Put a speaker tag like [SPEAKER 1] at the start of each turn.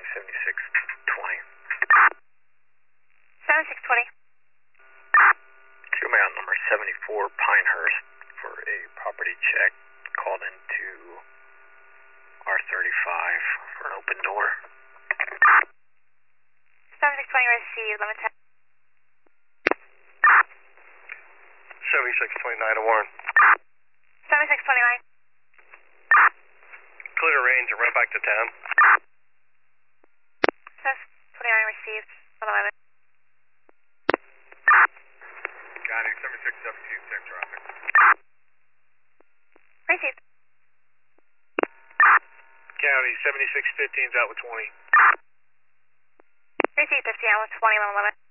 [SPEAKER 1] 7620.
[SPEAKER 2] 7620.
[SPEAKER 1] Show me on number 74 Pinehurst for a property check. Called into R35 for an open door.
[SPEAKER 2] 7620 received, limit 10.
[SPEAKER 3] 7629 to Warren.
[SPEAKER 2] 7629.
[SPEAKER 3] Clear the range and run back to town.
[SPEAKER 2] 7629 received, 111.
[SPEAKER 1] County 7672, same traffic.
[SPEAKER 2] Received.
[SPEAKER 1] County 7615's out with 20.
[SPEAKER 2] Received 50 out with 20, 111.